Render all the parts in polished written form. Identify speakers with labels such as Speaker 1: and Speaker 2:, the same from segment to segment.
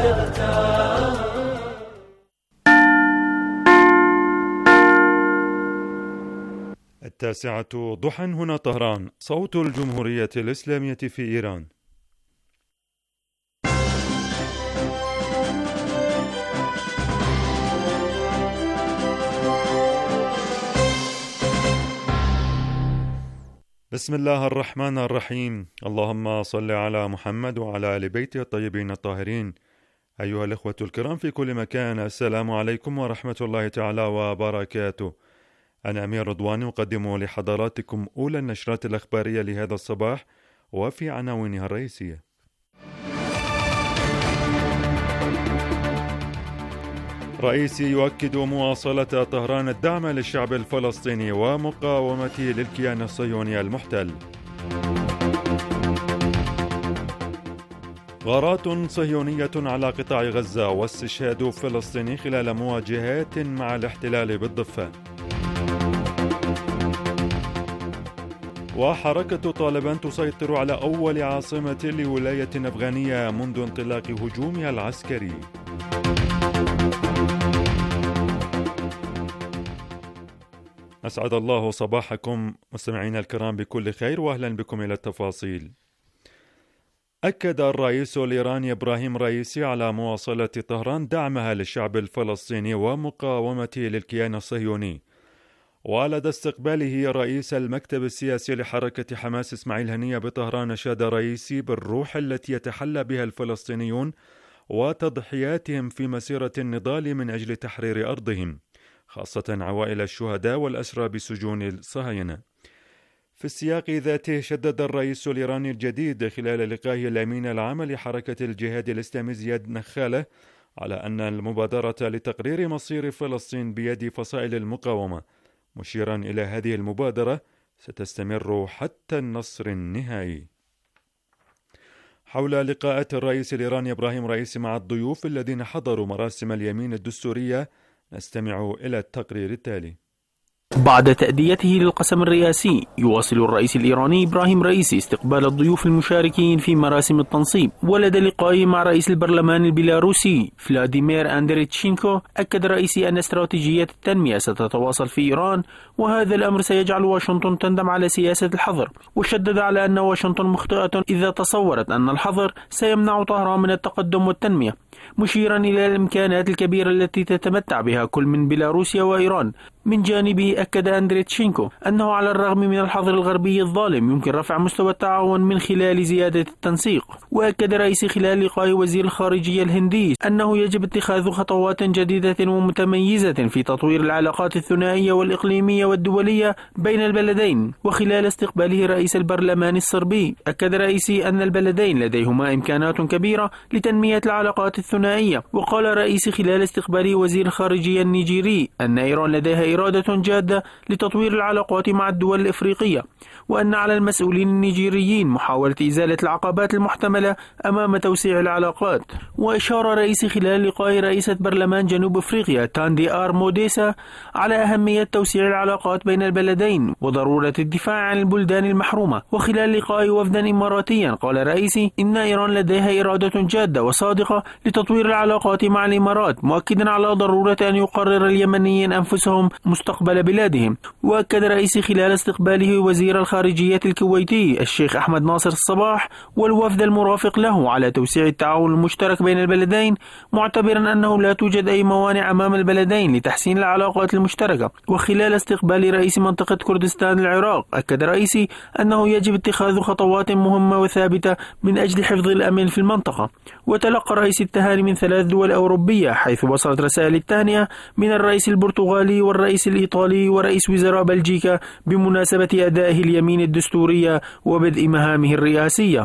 Speaker 1: التاسعة ضحى هنا طهران، صوت الجمهورية الإسلامية في إيران. بسم الله الرحمن الرحيم. اللهم صل على محمد وعلى آل بيته الطيبين الطاهرين. أيها الإخوة الكرام في كل مكان، السلام عليكم ورحمة الله تعالى وبركاته. أنا أمير رضواني أقدم لحضراتكم أولى النشرات الأخبارية لهذا الصباح، وفي عناوينها الرئيسية: رئيسي يؤكد مواصلة طهران الدعم للشعب الفلسطيني ومقاومته للكيان الصهيوني المحتل. غارات صهيونية على قطاع غزة واستشهاد فلسطيني خلال مواجهات مع الاحتلال بالضفة. وحركة طالبان تسيطر على أول عاصمة لولاية أفغانية منذ انطلاق هجومها العسكري. أسعد الله صباحكم مستمعينا الكرام بكل خير، وأهلا بكم إلى التفاصيل. أكد الرئيس الإيراني إبراهيم رئيسي على مواصلة طهران دعمها للشعب الفلسطيني ومقاومته للكيان الصهيوني. ولدى استقباله رئيس المكتب السياسي لحركة حماس إسماعيل هنية بطهران، أشاد رئيسي بالروح التي يتحلى بها الفلسطينيون وتضحياتهم في مسيرة النضال من أجل تحرير أرضهم، خاصة عوائل الشهداء والأسرى بسجون الصهاينة. في السياق ذاته شدد الرئيس الإيراني الجديد خلال لقائه الأمين العام لحركة الجهاد الإسلامي زياد نخالة على أن المبادرة لتقرير مصير فلسطين بيد فصائل المقاومة، مشيرا إلى هذه المبادرة ستستمر حتى النصر النهائي. حول لقاءات الرئيس الإيراني إبراهيم رئيسي مع الضيوف الذين حضروا مراسم اليمين الدستورية، نستمع إلى التقرير التالي.
Speaker 2: بعد تأديته للقسم الرئاسي، يواصل الرئيس الإيراني إبراهيم رئيسي استقبال الضيوف المشاركين في مراسم التنصيب. ولدى لقائه مع رئيس البرلمان البيلاروسي فلاديمير أندريتشينكو، أكد رئيسي أن استراتيجية التنمية ستتواصل في إيران، وهذا الأمر سيجعل واشنطن تندم على سياسة الحظر. وشدد على أن واشنطن مخطئة إذا تصورت أن الحظر سيمنع طهران من التقدم والتنمية، مشيرا إلى الإمكانات الكبيرة التي تتمتع بها كل من بيلاروسيا وإيران. من جانبه أكد أندريتشينكو أنه على الرغم من الحظر الغربي الظالم يمكن رفع مستوى التعاون من خلال زيادة التنسيق. وأكد رئيس خلال لقاء وزير الخارجية الهندي أنه يجب اتخاذ خطوات جديدة ومتميزة في تطوير العلاقات الثنائية والإقليمية والدولية بين البلدين. وخلال استقباله رئيس البرلمان الصربي، أكد رئيسي أن البلدين لديهما إمكانات كبيرة لتنمية العلاقات الثنائية. وقال رئيس خلال استقباله وزير الخارجية النيجيري أن إيران لديها إرادة جادة لتطوير العلاقات مع الدول الإفريقية، وأن على المسؤولين النيجيريين محاولة إزالة العقبات المحتملة أمام توسيع العلاقات. وأشار رئيس خلال لقاء رئيسة برلمان جنوب أفريقيا تاندي آر موديسا على أهمية توسيع العلاقات بين البلدين وضرورة الدفاع عن البلدان المحرومة. وخلال لقاء وفدا إماراتيا، قال رئيسي إن إيران لديها إرادة جادة وصادقة لتطوير العلاقات مع الإمارات، مؤكدا على ضرورة أن يقرر اليمنيين أنفسهم مستقبل بلادهم. وأكد رئيس خلال استقباله وزير الخارجية الكويتي الشيخ أحمد ناصر الصباح والوفد المرافق له على توسيع التعاون المشترك بين البلدين، معتبرا أنه لا توجد أي موانع أمام البلدين لتحسين العلاقات المشتركة. وخلال استقبال رئيس منطقة كردستان العراق، أكد رئيسي أنه يجب اتخاذ خطوات مهمة وثابتة من أجل حفظ الأمن في المنطقة. وتلقى رئيس التهاني من 3 دول أوروبية، حيث وصلت رسائل التهنئة من الرئيس البرتغالي والرئيس الإيطالي ورئيس وزراء بلجيكا بمناسبة أدائه اليمين الدستورية وبدء مهامه الرئاسية.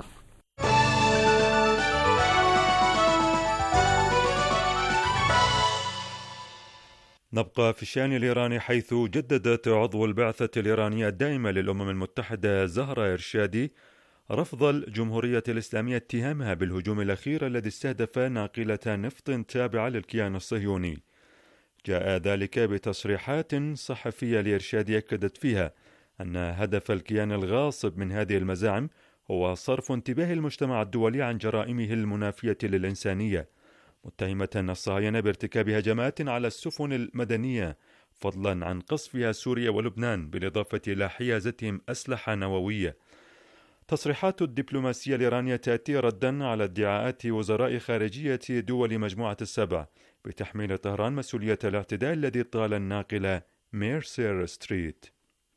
Speaker 1: نبقى في الشأن الإيراني، حيث جددت عضو البعثة الإيرانية الدائمة للأمم المتحدة زهرة إرشادي رفض الجمهورية الإسلامية اتهامها بالهجوم الأخير الذي استهدف ناقلة نفط تابعة للكيان الصهيوني. جاء ذلك بتصريحات صحفية لإرشادي أكدت فيها أن هدف الكيان الغاصب من هذه المزاعم هو صرف انتباه المجتمع الدولي عن جرائمه المنافية للإنسانية، متهمة الصهاينة بارتكاب هجمات على السفن المدنية فضلا عن قصفها سوريا ولبنان، بالإضافة إلى حيازتهم أسلحة نووية. تصريحات الدبلوماسية الإيرانية تأتي ردا على ادعاءات وزراء خارجية دول مجموعة السبع بتحميل طهران مسؤولية الاعتداء الذي طال الناقلة ميرسير ستريت.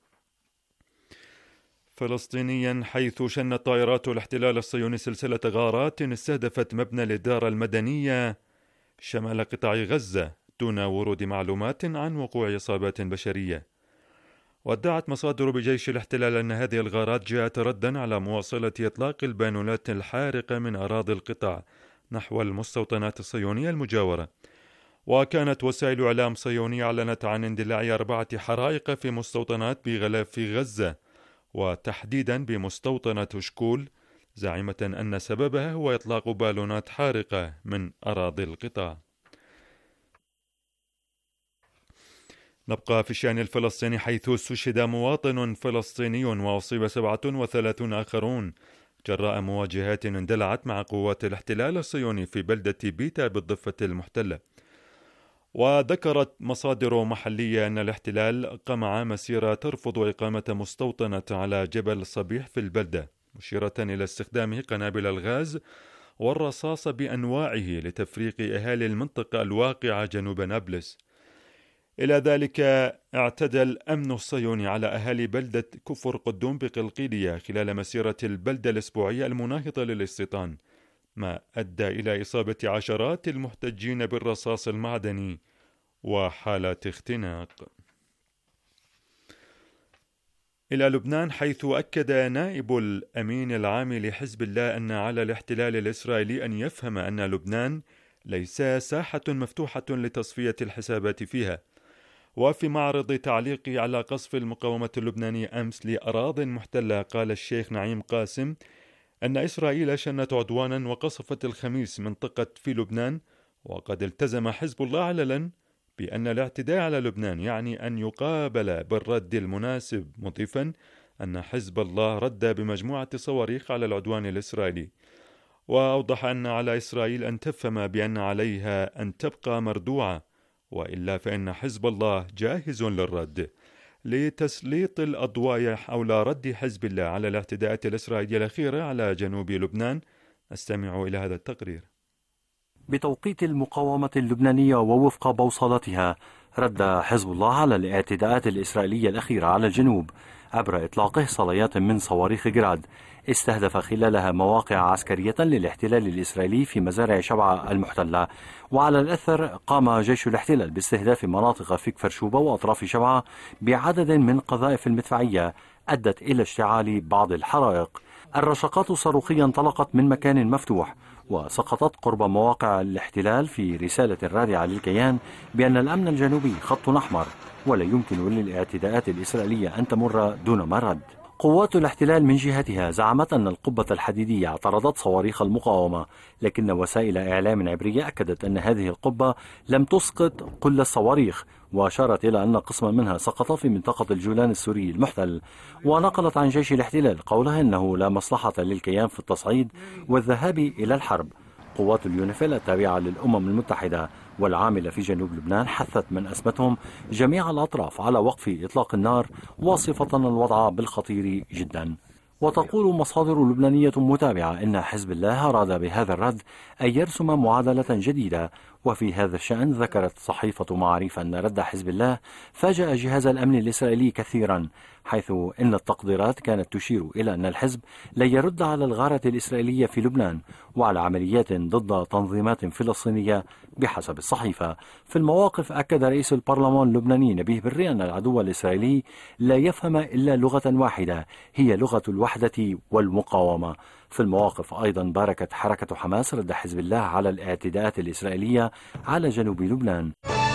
Speaker 1: فلسطينيا، حيث شنت طائرات الاحتلال الصهيوني سلسلة غارات استهدفت مبنى الإدارة المدنية شمال قطاع غزة دون ورود معلومات عن وقوع إصابات بشرية. وادعت مصادر بجيش الاحتلال أن هذه الغارات جاءت ردا على مواصلة إطلاق البالونات الحارقة من أراضي القطاع نحو المستوطنات الصهيونية المجاورة. وكانت وسائل إعلام صهيونية أعلنت عن اندلاع 4 حرائق في مستوطنات بغلاف غزة، وتحديدا بمستوطنة شكول، زاعمة أن سببها هو إطلاق بالونات حارقة من أراضي القطاع. نبقى في الشأن الفلسطيني، حيث استشهد مواطن فلسطيني وأصيب 37 آخرون جراء مواجهات اندلعت مع قوات الاحتلال الصهيوني في بلدة بيتا بالضفة المحتلة. وذكرت مصادر محلية أن الاحتلال قمع مسيرة ترفض إقامة مستوطنة على جبل صبيح في البلدة، مشيرة إلى استخدامه قنابل الغاز والرصاص بأنواعه لتفريق أهالي المنطقة الواقعة جنوب نابلس. إلى ذلك اعتدى الأمن الصهيوني على أهالي بلدة كفر قدوم بقلقيلية خلال مسيرة البلدة الأسبوعية المناهضة للاستيطان، ما أدى إلى إصابة عشرات المحتجين بالرصاص المعدني وحالات اختناق. إلى لبنان، حيث أكد نائب الأمين العام لحزب الله أن على الاحتلال الإسرائيلي أن يفهم أن لبنان ليس ساحة مفتوحة لتصفية الحسابات فيها. وفي معرض تعليقه على قصف المقاومة اللبنانية أمس لأراضٍ محتلة، قال الشيخ نعيم قاسم أن إسرائيل شنت عدوانا وقصفت الخميس منطقة في لبنان، وقد التزم حزب الله علنا بأن الاعتداء على لبنان يعني أن يقابل بالرد المناسب، مضيفا أن حزب الله رد بمجموعة صواريخ على العدوان الإسرائيلي. وأوضح أن على إسرائيل أن تفهم بأن عليها أن تبقى مردوعة، وإلا فإن حزب الله جاهز للرد. لتسليط الأضواء حول رد حزب الله على الاعتداءات الإسرائيلية الأخيرة على جنوب لبنان، نستمع إلى هذا التقرير.
Speaker 3: بتوقيت المقاومة اللبنانية ووفق بوصلتها، رد حزب الله على الاعتداءات الإسرائيلية الأخيرة على الجنوب عبر إطلاقه صليات من صواريخ جراد استهدف خلالها مواقع عسكرية للاحتلال الإسرائيلي في مزارع شبعة المحتلة. وعلى الأثر قام جيش الاحتلال باستهداف مناطق في كفر شوبة وأطراف شبعة بعدد من قذائف المدفعية أدت إلى اشتعال بعض الحرائق. الرشقات الصاروخية انطلقت من مكان مفتوح وسقطت قرب مواقع الاحتلال في رسالة رادعة للكيان بأن الأمن الجنوبي خط أحمر ولا يمكن للاعتداءات الإسرائيلية أن تمر دون مرد. قوات الاحتلال من جهتها زعمت أن القبة الحديدية اعترضت صواريخ المقاومة، لكن وسائل إعلام عبرية أكدت أن هذه القبة لم تسقط كل الصواريخ، وأشارت إلى أن قسما منها سقط في منطقة الجولان السوري المحتل. ونقلت عن جيش الاحتلال قولها أنه لا مصلحة للكيان في التصعيد والذهاب إلى الحرب. قوات اليونيفيل التابعة للأمم المتحدة والعاملة في جنوب لبنان حثت من أزمتهم جميع الأطراف على وقف إطلاق النار، واصفة الوضع بالخطير جدا. وتقول مصادر لبنانية متابعة إن حزب الله أراد بهذا الرد أن يرسم معادلة جديدة. وفي هذا الشأن ذكرت صحيفة معاريف أن رد حزب الله فاجأ جهاز الأمن الإسرائيلي كثيرا، حيث إن التقديرات كانت تشير إلى أن الحزب لن يرد على الغارة الإسرائيلية في لبنان وعلى عمليات ضد تنظيمات فلسطينية بحسب الصحيفة. في المواقف أكد رئيس البرلمان اللبناني نبيه بري أن العدو الإسرائيلي لا يفهم إلا لغة واحدة هي لغة الوحدة والمقاومة. في المواقف أيضا باركت حركة حماس رد حزب الله على الاعتداءات الإسرائيلية على جنوب لبنان.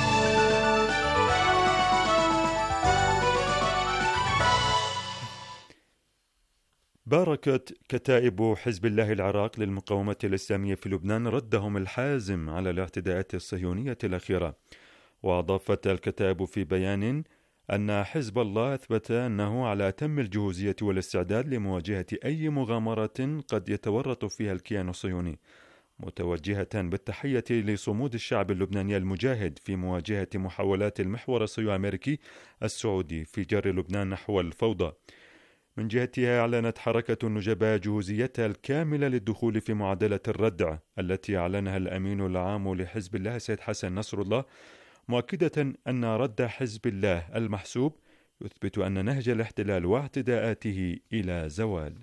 Speaker 1: باركت كتائب حزب الله العراق للمقاومة الإسلامية في لبنان ردهم الحازم على الاعتداءات الصهيونية الأخيرة. وأضافت الكتائب في بيان أن حزب الله أثبت أنه على أتم الجهوزية والاستعداد لمواجهة أي مغامرة قد يتورط فيها الكيان الصهيوني. متوجهة بالتحية لصمود الشعب اللبناني المجاهد في مواجهة محاولات المحور الصهيوني السعودي في جر لبنان نحو الفوضى. من جهتها أعلنت حركة النجباء جهوزيتها الكاملة للدخول في معادلة الردع التي أعلنها الأمين العام لحزب الله سيد حسن نصر الله، مؤكدة أن رد حزب الله المحسوب يثبت أن نهج الاحتلال واعتداءاته إلى زوال.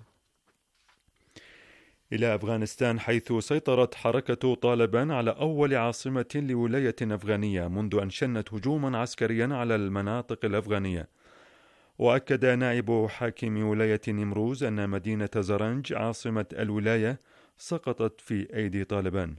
Speaker 1: إلى أفغانستان، حيث سيطرت حركة طالبان على أول عاصمة لولاية أفغانية منذ أن شنت هجوما عسكريا على المناطق الأفغانية. وأكد نائب حاكم ولاية نيمروز أن مدينة زرنج عاصمة الولاية سقطت في أيدي طالبان.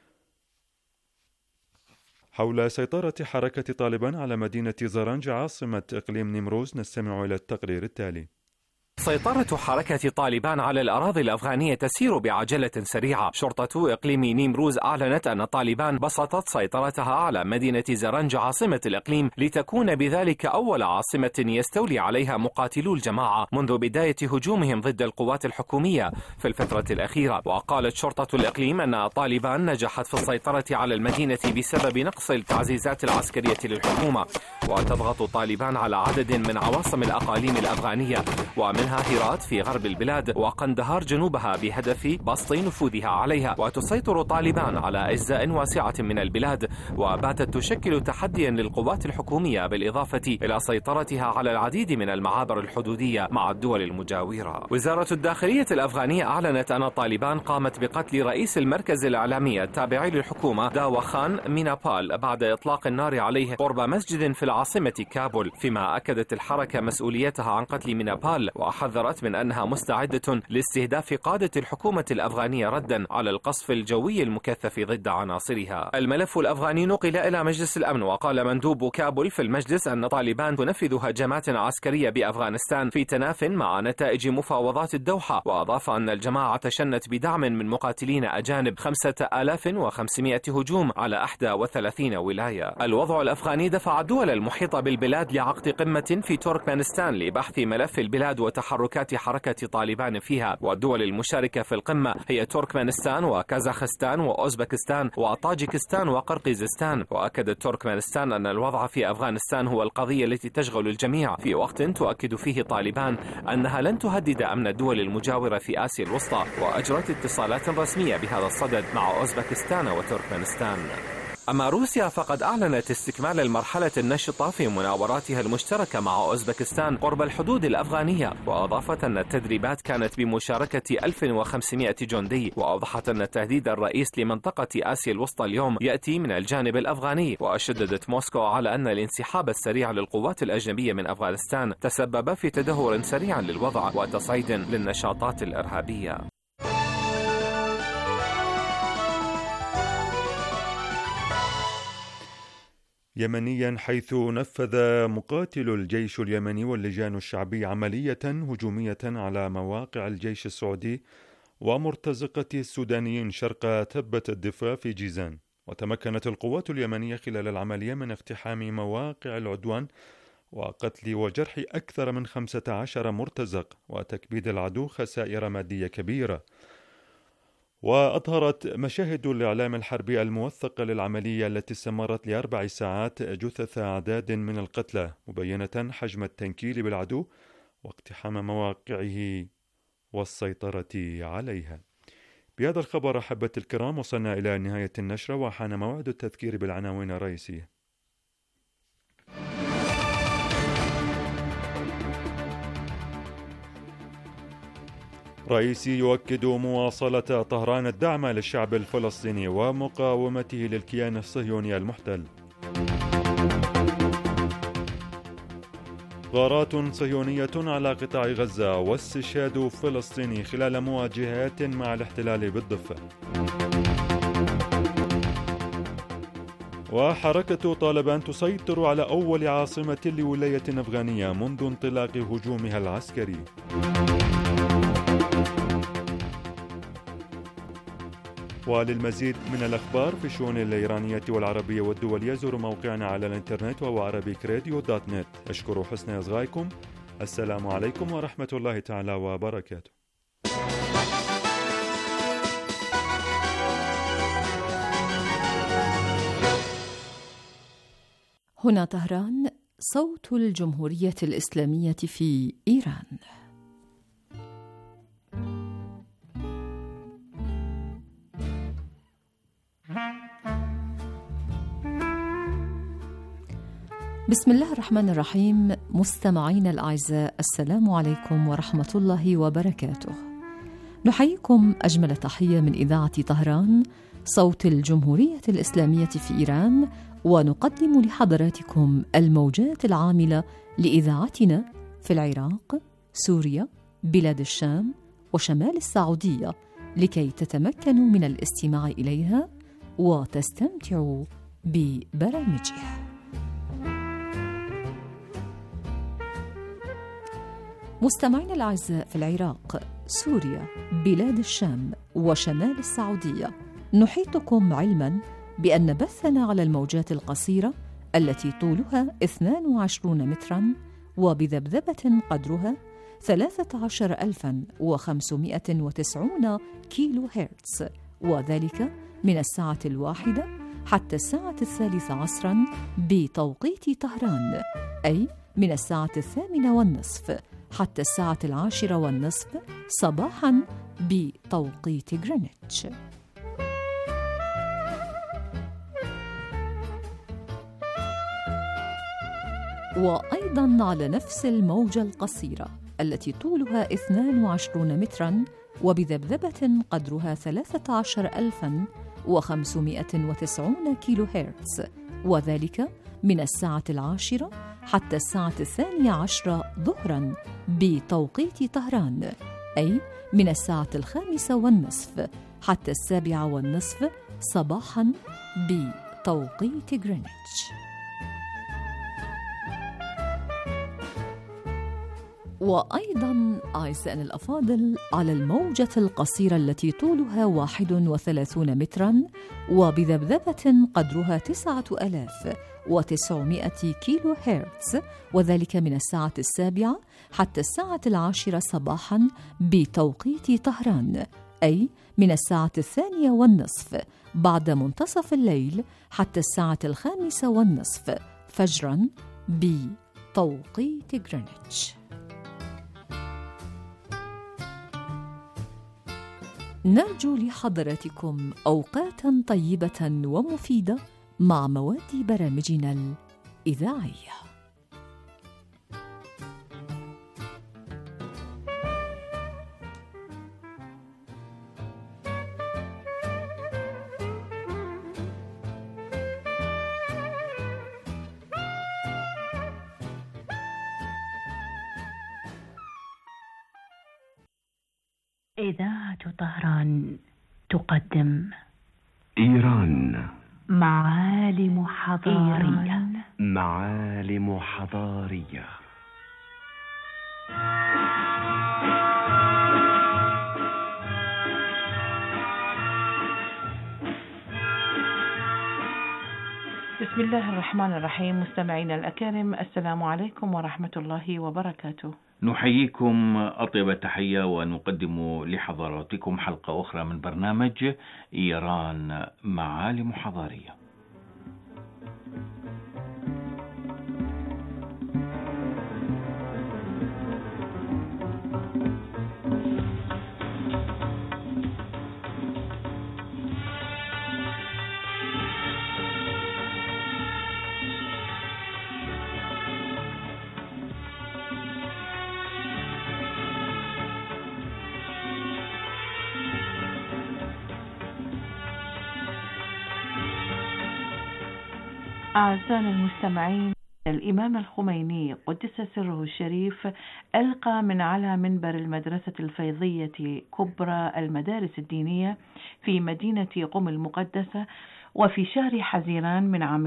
Speaker 1: حول سيطرة حركة طالبان على مدينة زرنج عاصمة إقليم نيمروز نستمع إلى التقرير التالي.
Speaker 4: سيطرة حركة طالبان على الأراضي الأفغانية تسير بعجلة سريعة. شرطة إقليم نيمروز أعلنت أن طالبان بسطت سيطرتها على مدينة زرنج عاصمة الإقليم لتكون بذلك أول عاصمة يستولي عليها مقاتلو الجماعة منذ بداية هجومهم ضد القوات الحكومية في الفترة الأخيرة. وقالت شرطة الإقليم أن طالبان نجحت في السيطرة على المدينة بسبب نقص التعزيزات العسكرية للحكومة. وتضغط طالبان على عدد من عواصم الأقاليم الأفغانية ومنها هيرات في غرب البلاد وقندهار جنوبها بهدف بسط نفوذها عليها. وتسيطر طالبان على أجزاء واسعة من البلاد وباتت تشكل تحديا للقوات الحكومية بالإضافة إلى سيطرتها على العديد من المعابر الحدودية مع الدول المجاورة. وزارة الداخلية الأفغانية أعلنت أن طالبان قامت بقتل رئيس المركز الإعلامي التابع للحكومة داوا خان مينابال بعد إطلاق النار عليه قرب مسجد في العاصمة كابول، فيما أكدت الحركة مسؤوليتها عن قتل مينابال وحذرت من أنها مستعدة لاستهداف قادة الحكومة الأفغانية ردا على القصف الجوي المكثف ضد عناصرها. الملف الأفغاني نقل إلى مجلس الأمن، وقال مندوب كابول في المجلس أن طالبان تنفذ هجمات عسكرية بأفغانستان في تناف مع نتائج مفاوضات الدوحة. وأضاف أن الجماعة شنت بدعم من مقاتلين أجانب 5500 هجوم على 31 ولاية. الوضع الأفغاني دفع الدول المحيطة بالبلاد لعقد قمة في تركمانستان لبحث ملف البلاد وتحركات حركة طالبان فيها. والدول المشاركة في القمة هي تركمانستان وكازاخستان وأوزبكستان وطاجيكستان وقرقيزستان. وأكدت تركمانستان أن الوضع في أفغانستان هو القضية التي تشغل الجميع، في وقت تؤكد فيه طالبان أنها لن تهدد أمن الدول المجاورة في آسيا الوسطى، وأجرت اتصالات رسمية بهذا الصدد مع أوزبكستان وتركمانستان. أما روسيا فقد أعلنت استكمال المرحلة النشطة في مناوراتها المشتركة مع أوزبكستان قرب الحدود الأفغانية، وأضافت أن التدريبات كانت بمشاركة 1500 جندي. وأوضحت أن التهديد الرئيس لمنطقة آسيا الوسطى اليوم يأتي من الجانب الأفغاني. وشددت موسكو على أن الانسحاب السريع للقوات الأجنبية من أفغانستان تسبب في تدهور سريع للوضع وتصعيد للنشاطات الإرهابية.
Speaker 1: يمنيا، حيث نفذ مقاتل الجيش اليمني واللجان الشعبي عملية هجومية على مواقع الجيش السعودي ومرتزقة السودانيين شرق تبة الدفاع في جيزان. وتمكنت القوات اليمنية خلال العملية من اقتحام مواقع العدوان وقتل وجرح أكثر من 15 مرتزق وتكبيد العدو خسائر مادية كبيرة. وأظهرت مشاهد الإعلام الحربي الموثقة للعملية التي استمرت ل4 ساعات جثث أعداد من القتلى، مبينة حجم التنكيل بالعدو واقتحام مواقعه والسيطرة عليها. بهذا الخبر أحبة الكرام وصلنا إلى نهاية النشرة، وحان موعد التذكير بالعناوين الرئيسية. رئيسي يؤكد مواصلة طهران الدعم للشعب الفلسطيني ومقاومته للكيان الصهيوني المحتل. غارات صهيونية على قطاع غزة واستشهاد فلسطيني خلال مواجهات مع الاحتلال بالضفة. وحركة طالبان تسيطر على أول عاصمة لولاية أفغانية منذ انطلاق هجومها العسكري. وللمزيد من الأخبار في الشؤون الإيرانية والعربية والدولية زوروا موقعنا على الإنترنت وهو arabikradio.net. أشكر حسن إصغائكم. السلام عليكم ورحمة الله تعالى وبركاته.
Speaker 5: هنا طهران، صوت الجمهورية الإسلامية في إيران. بسم الله الرحمن الرحيم. مستمعينا الأعزاء، السلام عليكم ورحمة الله وبركاته. نحييكم أجمل تحية من إذاعة طهران، صوت الجمهورية الإسلامية في إيران، ونقدم لحضراتكم الموجات العاملة لإذاعتنا في العراق، سوريا، بلاد الشام وشمال السعودية، لكي تتمكنوا من الاستماع إليها وتستمتعوا ببرامجها. مستمعينا الأعزاء، في العراق، سوريا، بلاد الشام وشمال السعودية، نحيطكم علما بأن بثنا على الموجات القصيرة التي طولها 22 مترا وبذبذبة قدرها 13590 كيلو هرتز، وذلك من الساعة 1 حتى الساعة 3 عصرا بتوقيت طهران، أي من الساعة 8:30 حتى الساعة 10:30 صباحا بتوقيت غرينتش. وأيضا على نفس الموجة القصيرة التي طولها 22 مترا وبذبذبة قدرها 13590 كيلو هرتز، وذلك من الساعة 10 حتى الساعة 12 ظهرا بتوقيت طهران، أي من الساعة 5:30 حتى 7:30 صباحا بتوقيت غرينتش. وأيضا أعزائنا الأفاضل، على الموجة القصيرة التي طولها 31 مترا وبذبذبة قدرها 9900 كيلو هرتز، وذلك من الساعة 7 حتى الساعة 10 صباحا بتوقيت طهران، أي من الساعة 2:30 بعد منتصف الليل حتى الساعة 5:30 فجرا بتوقيت غرينتش. نرجو لحضراتكم أوقاتا طيبة ومفيدة مع مواد برامجنا الإذاعية.
Speaker 6: إذاعة طهران تقدم
Speaker 7: إيران،
Speaker 6: معالم حضارية.
Speaker 7: معالم حضارية.
Speaker 8: بسم الله الرحمن الرحيم. مستمعينا الأكارم، السلام عليكم ورحمة الله وبركاته.
Speaker 9: نحييكم أطيب التحية ونقدم لحضراتكم حلقة أخرى من برنامج إيران، معالم حضارية.
Speaker 8: أعزائنا المستمعين، الإمام الخميني قدس سره الشريف ألقى من على منبر المدرسة الفيضية كبرى المدارس الدينية في مدينة قم المقدسة وفي شهر حزيران من عام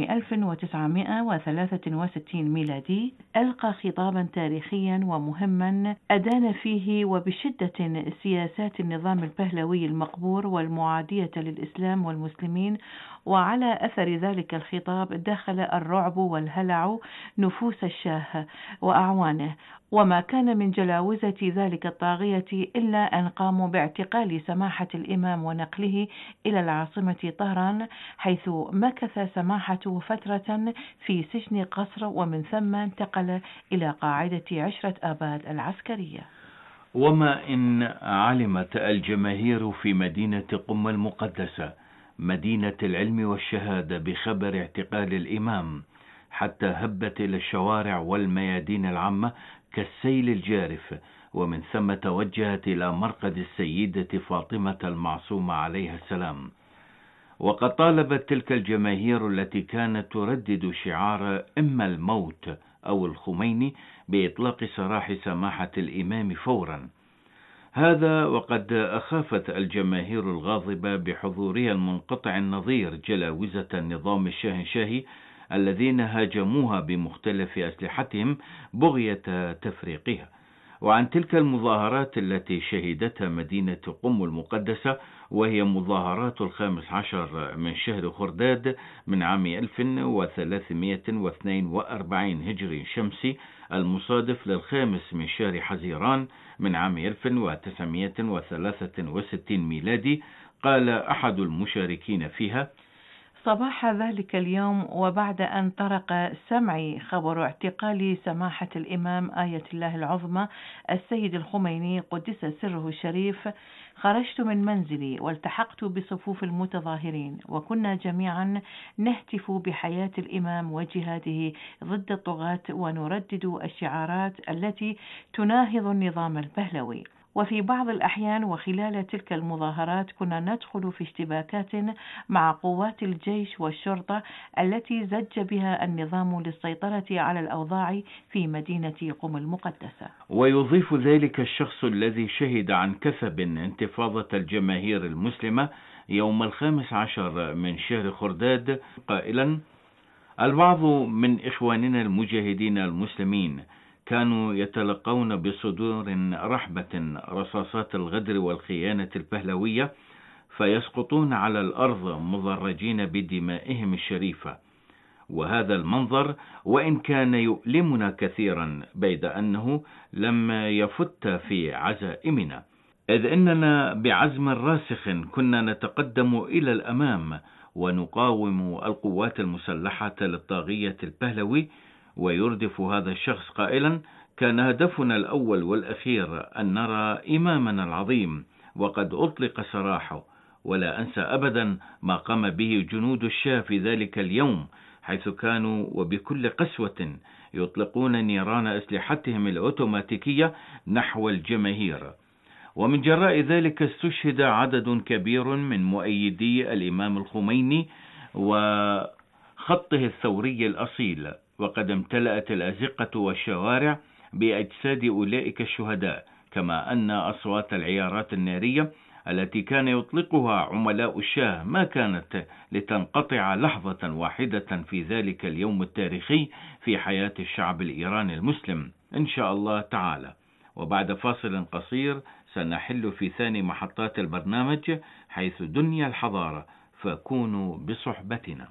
Speaker 8: 1963 ميلادي، ألقى خطابا تاريخيا ومهما أدان فيه وبشدة سياسات النظام البهلوي المقبور والمعادية للإسلام والمسلمين. وعلى أثر ذلك الخطاب دخل الرعب والهلع نفوس الشاه وأعوانه، وما كان من جلاوزة ذلك الطاغية إلا أن قاموا باعتقال سماحة الإمام ونقله إلى العاصمة طهران، حيث مكث سماحته فترة في سجن قصر، ومن ثم انتقل إلى قاعدة عشرة آباد العسكرية.
Speaker 9: وما إن علمت الجماهير في مدينة قم المقدسة مدينة العلم والشهادة بخبر اعتقال الإمام، حتى هبت إلى الشوارع والميادين العامة كالسيل الجارف، ومن ثم توجهت إلى مرقد السيدة فاطمة المعصومة عليها السلام. وقد طالبت تلك الجماهير التي كانت تردد شعار إما الموت أو الخميني بإطلاق سراح سماحة الإمام فورا. هذا وقد أخافت الجماهير الغاضبة بحضورها المنقطع النظير جلاوزة النظام الشاهنشاهي الذين هاجموها بمختلف أسلحتهم بغية تفريقها. وعن تلك المظاهرات التي شهدتها مدينة قم المقدسة، وهي مظاهرات 15 من شهر خرداد من عام 1342 هجري شمسي المصادف للخامس من شهر حزيران من عام 1963 ميلادي، قال أحد المشاركين فيها:
Speaker 8: صباح ذلك اليوم، وبعد أن طرق سمعي خبر اعتقال سماحة الإمام آية الله العظمى السيد الخميني قدس سره الشريف، خرجت من منزلي والتحقت بصفوف المتظاهرين، وكنا جميعا نهتف بحياة الإمام وجهاده ضد الطغاة، ونردد الشعارات التي تناهض النظام البهلوي. وفي بعض الأحيان وخلال تلك المظاهرات كنا ندخل في اشتباكات مع قوات الجيش والشرطة التي زج بها النظام للسيطرة على الأوضاع في مدينة قم المقدسة.
Speaker 9: ويضيف ذلك الشخص الذي شهد عن كثب انتفاضة الجماهير المسلمة يوم 15 من شهر خرداد قائلا: البعض من إخواننا المجاهدين المسلمين كانوا يتلقون بصدور رحبة رصاصات الغدر والخيانة البهلوية، فيسقطون على الأرض مضرجين بدمائهم الشريفة. وهذا المنظر وإن كان يؤلمنا كثيرا بيد أنه لم يفت في عزائمنا، إذ إننا بعزم راسخ كنا نتقدم إلى الأمام ونقاوم القوات المسلحة للطاغية البهلوي. ويردف هذا الشخص قائلا: كان هدفنا الأول والأخير أن نرى إمامنا العظيم وقد أطلق سراحه. ولا أنسى أبدا ما قام به جنود الشاه في ذلك اليوم، حيث كانوا وبكل قسوة يطلقون نيران أسلحتهم الأوتوماتيكية نحو الجماهير. ومن جراء ذلك استشهد عدد كبير من مؤيدي الإمام الخميني وخطه الثوري الأصيل، وقد امتلأت الأزقة والشوارع بأجساد أولئك الشهداء، كما أن أصوات العيارات النارية التي كان يطلقها عملاء الشاه ما كانت لتنقطع لحظة واحدة في ذلك اليوم التاريخي في حياة الشعب الإيراني المسلم إن شاء الله تعالى. وبعد فاصل قصير سنحل في ثاني محطات البرنامج حيث دنيا الحضارة، فكونوا بصحبتنا.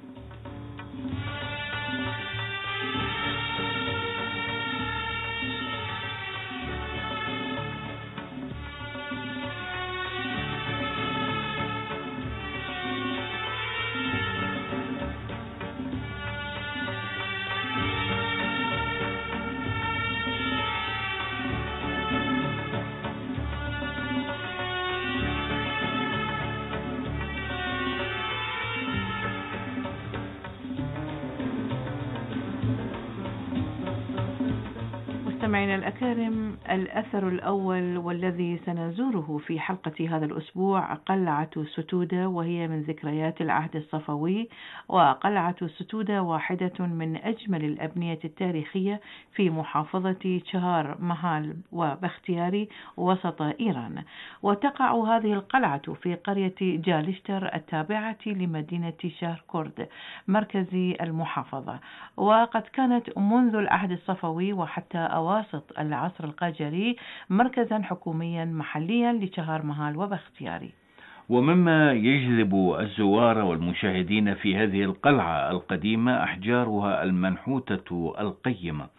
Speaker 8: مستمعينا الأكارم، الأثر الأول والذي سنزوره في حلقة هذا الأسبوع قلعة ستودة، وهي من ذكريات العهد الصفوي. وقلعة ستودة واحدة من أجمل الأبنية التاريخية في محافظة شهار مهال وبختياري وسط إيران. وتقع هذه القلعة في قرية جالشتر التابعة لمدينة شهركورد مركز المحافظة. وقد كانت منذ العهد الصفوي وحتى أواسط العصر القاجري مركزا حكوميا محليا لشهار مهال وبختياري.
Speaker 9: ومما يجذب الزوار والمشاهدين في هذه القلعة القديمة أحجارها المنحوتة القيمة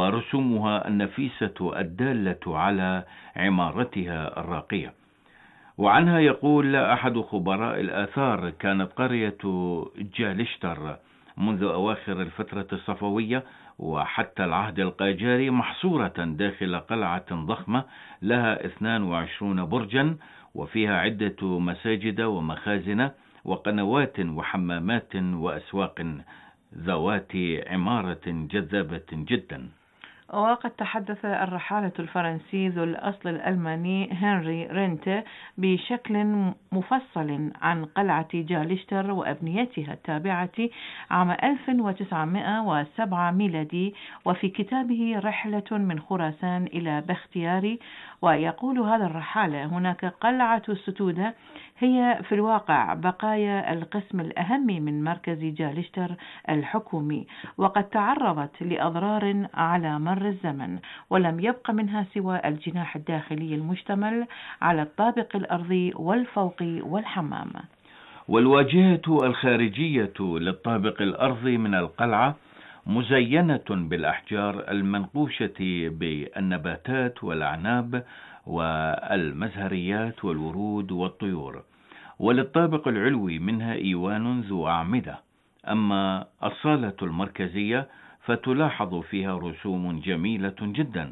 Speaker 9: ورسومها النفيسة الدالة على عمارتها الراقية. وعنها يقول أحد خبراء الآثار: كانت قرية جالشتر منذ أواخر الفترة الصفوية وحتى العهد القاجاري محصورة داخل قلعة ضخمة لها 22 برجا، وفيها عدة مساجد ومخازن وقنوات وحمامات وأسواق ذوات عمارة جذابة جدا.
Speaker 8: وقد تحدث الرحالة الفرنسي ذو الأصل الألماني هنري رينته بشكل مفصل عن قلعة جالشتر وأبنيتها التابعة عام 1907 ميلادي، وفي كتابه رحلة من خراسان إلى بختياري. ويقول هذا الرحالة: هناك قلعة ستودة هي في الواقع بقايا القسم الأهم من مركز جالشتر الحكومي، وقد تعرضت لأضرار على مر الزمن، ولم يبق منها سوى الجناح الداخلي المشتمل على الطابق الأرضي والفوقي والحمام.
Speaker 9: والواجهة الخارجية للطابق الأرضي من القلعة مزينة بالأحجار المنقوشة بالنباتات والأعناب والمزهريات والورود والطيور، وللطابق العلوي منها إيوان ذو أعمدة. أما الصالة المركزية فتلاحظ فيها رسوم جميلة جدا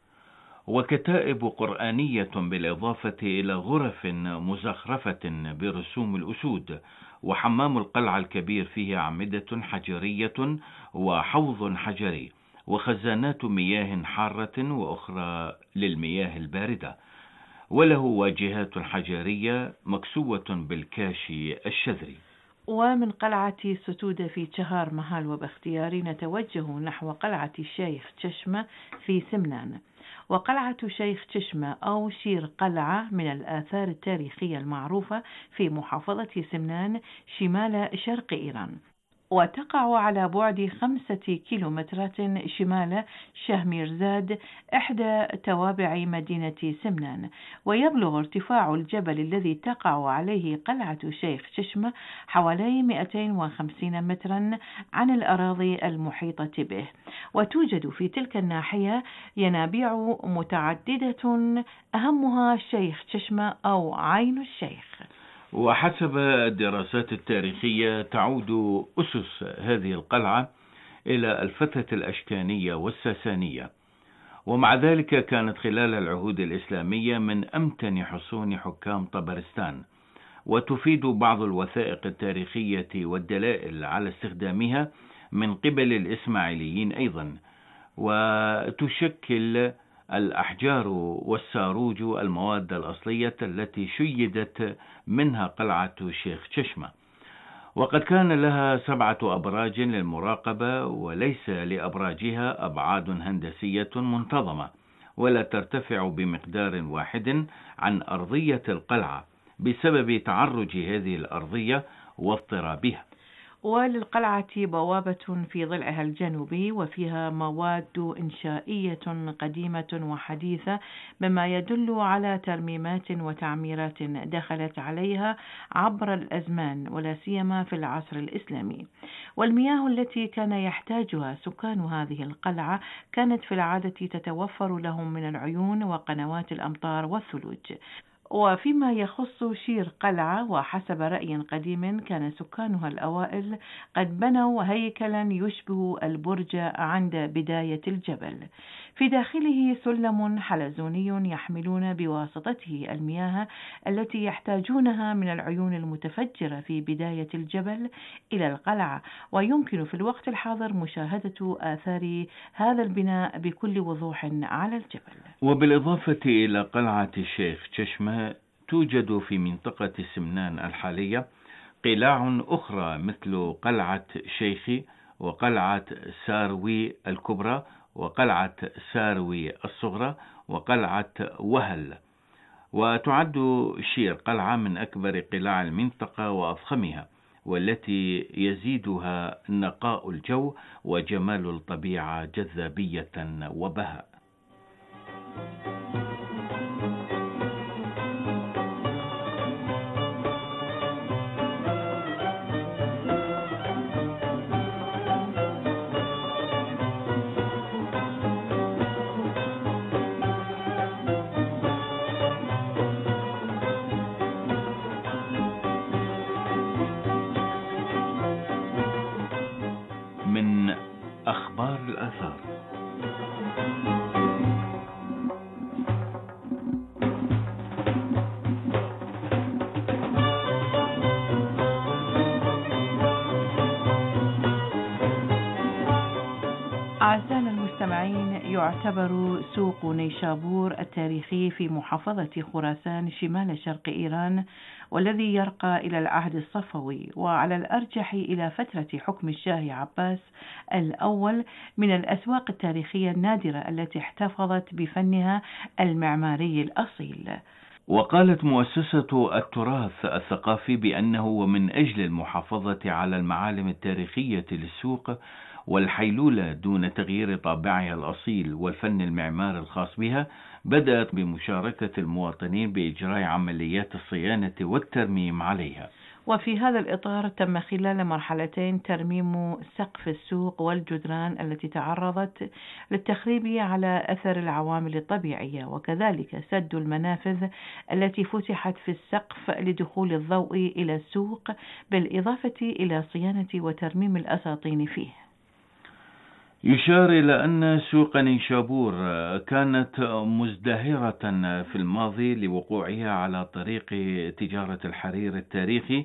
Speaker 9: وكتائب قرآنية، بالإضافة إلى غرف مزخرفة برسوم الأسود. وحمام القلعة الكبير فيه أعمدة حجرية وحوض حجري وخزانات مياه حارة وأخرى للمياه الباردة، وله واجهات حجرية مكسوة بالكاشي الشذري.
Speaker 8: ومن قلعة ستودة في شهر مهال وبختياري نتوجه نحو قلعة الشيخ تشمة في سمنان. وقلعة شيخ تشمة أو شير قلعة من الآثار التاريخية المعروفة في محافظة سمنان شمال شرق إيران، وتقع على بعد 5 كيلومترات شمال شهميرزاد إحدى توابع مدينة سمنان. ويبلغ ارتفاع الجبل الذي تقع عليه قلعة شيخ تشمة حوالي 250 مترا عن الأراضي المحيطة به. وتوجد في تلك الناحية ينابيع متعددة أهمها شيخ تشمة أو عين الشيخ.
Speaker 9: وحسب الدراسات التاريخية تعود أسس هذه القلعة إلى الفترة الأشكانية والساسانية، ومع ذلك كانت خلال العهود الإسلامية من أمتن حصون حكام طبرستان. وتفيد بعض الوثائق التاريخية والدلائل على استخدامها من قبل الإسماعيليين أيضا. وتشكل الأحجار والساروج المواد الأصلية التي شيدت منها قلعة شيخ تشمة. وقد كان لها 7 أبراج للمراقبة، وليس لأبراجها أبعاد هندسية منتظمة، ولا ترتفع بمقدار واحد عن أرضية القلعة بسبب تعرج هذه الأرضية واضطرابها.
Speaker 8: وللقلعة بوابة في ضلعها الجنوبي، وفيها مواد إنشائية قديمة وحديثة، مما يدل على ترميمات وتعميرات دخلت عليها عبر الأزمان، ولا سيما في العصر الإسلامي. والمياه التي كان يحتاجها سكان هذه القلعة كانت في العادة تتوفر لهم من العيون وقنوات الأمطار والثلوج. وفيما يخص شير قلعة، وحسب رأي قديم كان سكانها الأوائل قد بنوا هيكلا يشبه البرج عند بداية الجبل، في داخله سلم حلزوني يحملون بواسطته المياه التي يحتاجونها من العيون المتفجرة في بداية الجبل إلى القلعة. ويمكن في الوقت الحاضر مشاهدة آثار هذا البناء بكل وضوح على الجبل.
Speaker 9: وبالإضافة إلى قلعة الشيخ تشمة توجد في منطقة سمنان الحالية قلاع أخرى مثل قلعة شيخي وقلعة ساروي الكبرى وقلعة ساروي الصغرى وقلعة وهل. وتعد شير قلعة من أكبر قلاع المنطقة وأفخمها، والتي يزيدها نقاء الجو وجمال الطبيعة جذابية وبهاء. الآثار.
Speaker 8: أعزائنا المستمعين، يعتبر سوق نيشابور التاريخي في محافظة خراسان شمال شرق إيران، والذي يرقى إلى العهد الصفوي وعلى الأرجح إلى فترة حكم الشاه عباس الأول، من الأسواق التاريخية النادرة التي احتفظت بفنها المعماري الأصيل.
Speaker 9: وقالت مؤسسة التراث الثقافي بأنه ومن أجل المحافظة على المعالم التاريخية للسوق والحيلولة دون تغيير طابعها الأصيل والفن المعماري الخاص بها، بدأت بمشاركة المواطنين بإجراء عمليات الصيانة والترميم عليها.
Speaker 8: وفي هذا الإطار تم خلال مرحلتين ترميم سقف السوق والجدران التي تعرضت للتخريب على أثر العوامل الطبيعية، وكذلك سد المنافذ التي فتحت في السقف لدخول الضوء إلى السوق، بالإضافة إلى صيانة وترميم الأساطين فيه.
Speaker 9: يشار إلى أن سوق نيشابور كانت مزدهرة في الماضي لوقوعها على طريق تجارة الحرير التاريخي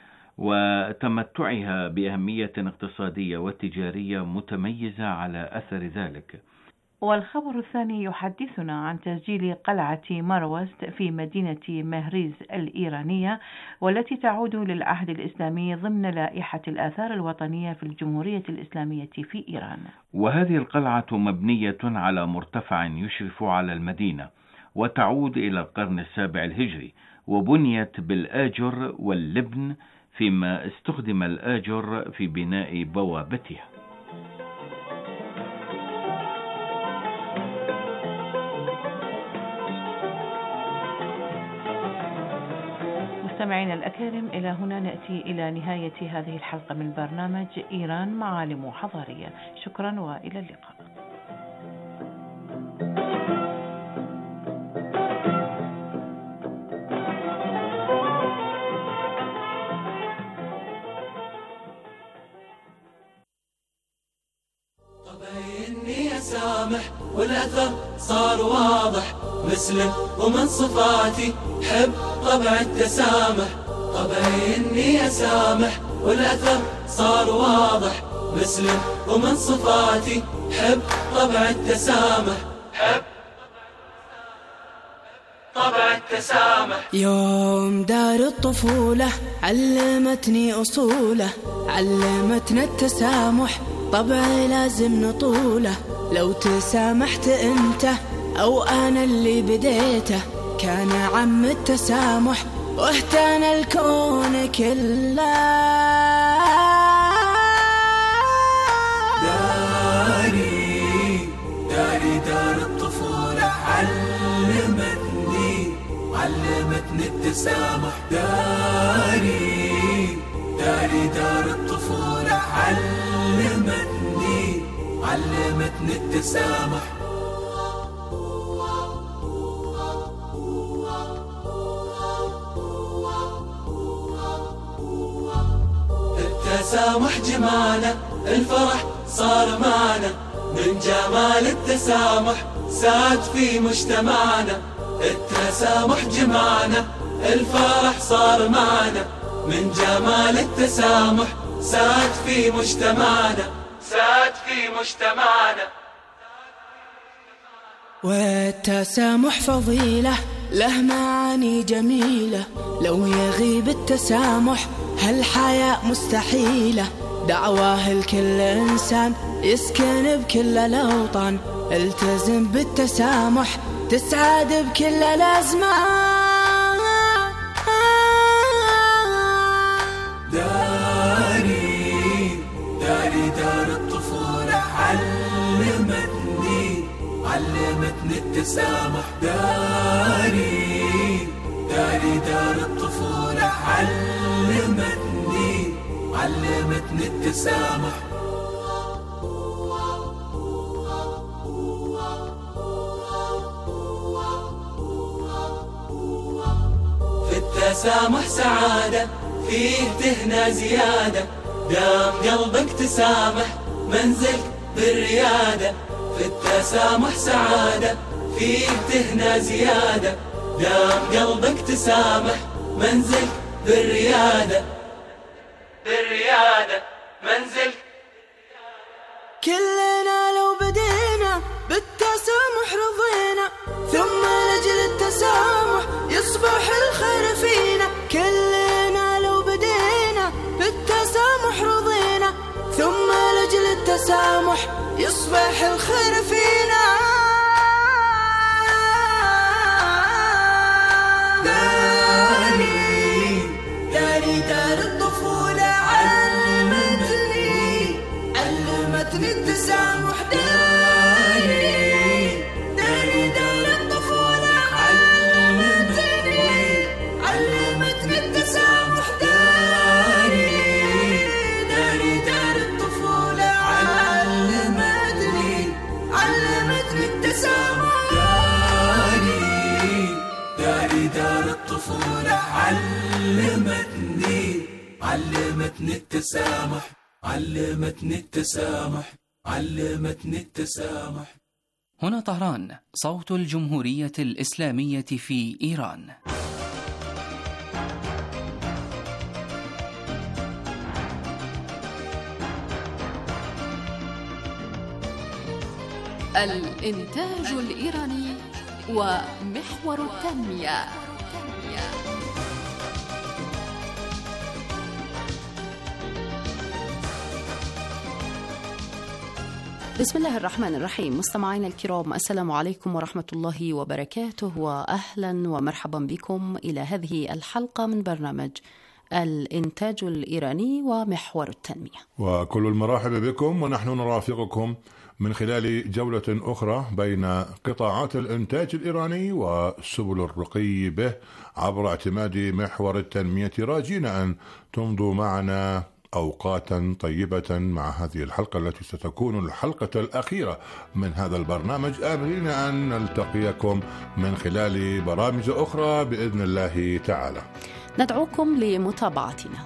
Speaker 9: وتمتعها بأهمية اقتصادية وتجارية متميزة على أثر ذلك.
Speaker 8: والخبر الثاني يحدثنا عن تسجيل قلعة مروست في مدينة مهريز الإيرانية، والتي تعود للعهد الإسلامي ضمن لائحة الآثار الوطنية في الجمهورية الإسلامية في إيران.
Speaker 9: وهذه القلعة مبنية على مرتفع يشرف على المدينة، وتعود إلى القرن السابع الهجري، وبنيت بالآجر واللبن، فيما استخدم الآجر في بناء بوابتها.
Speaker 8: مستمعينا الأكارم، إلى هنا نأتي إلى نهاية هذه الحلقة من برنامج إيران معالم حضارية. شكرا وإلى اللقاء.
Speaker 10: طبعي إني أسامح والأثر صار واضح، مسلم ومن صفاتي حب طبع التسامح. طبعي إني أسامح والأثر صار واضح، مسلم ومن صفاتي حب طبع التسامح. حب طبع التسامح.
Speaker 11: يوم دار الطفولة علمتني أصوله، علمتنا التسامح طبعي لازم نطوله. لو تسامحت أنت أو أنا اللي بديته، كان عم التسامح واهتنى الكون كله.
Speaker 10: داري دار الطفولة علمتني التسامح. داري دار الطفولة علمتني التسامح. التسامح جمعنا، الفرح صار معنا، من جمال التسامح ساد في مجتمعنا. التسامح جمعنا، الفرح صار معنا، من جمال التسامح ساد في مجتمعنا، ساد في مجتمعنا.
Speaker 11: والتسامح فضيلة له معاني جميلة، لو يغيب التسامح هالحياة مستحيلة. دعواه لكل إنسان يسكن بكل الأوطان، التزم بالتسامح تسعد بكل الأزمان.
Speaker 10: داري دار الطفولة علمتني التسامح. داري دار الطفولة علمتني التسامح. في التسامح سعادة، فيه تهنى زيادة، دام قلبك تسامح منزلك بالريادة، في التسامح سعادة، فيك تهنى زيادة، دام قلبك تسامح منزل بالريادة، بالريادة منزل.
Speaker 11: كلنا لو بدينا بالتسامح رضينا، ثم لأجل التسامح يصبح الخير فينا. كلنا لو بدينا بالتسامح رضينا، ثم لأجل التسامح يصبح الخير فينا. داري دار الطفولة علمتني التسامح. داري دار الطفولة علمتني التسامح. داري دار الطفولة علمتني التسامح.
Speaker 10: داري دار الطفولة علمتني التسامح، علمتني التسامح، علمتني التسامح.
Speaker 12: هنا طهران، صوت الجمهورية الإسلامية في إيران.
Speaker 5: الإنتاج الإيراني ومحور التنمية.
Speaker 13: بسم الله الرحمن الرحيم. مستمعينا الكرام، السلام عليكم ورحمة الله وبركاته، وأهلا ومرحبا بكم إلى هذه الحلقة من برنامج الإنتاج الإيراني ومحور التنمية.
Speaker 14: وكل المرحب بكم، ونحن نرافقكم من خلال جولة أخرى بين قطاعات الإنتاج الإيراني وسبل الرقي به عبر اعتماد محور التنمية، راجين أن تمضوا معنا أوقاتا طيبة مع هذه الحلقة التي ستكون الحلقة الأخيرة من هذا البرنامج، آملين أن نلتقيكم من خلال برامج أخرى بإذن الله تعالى.
Speaker 13: ندعوكم لمتابعتنا.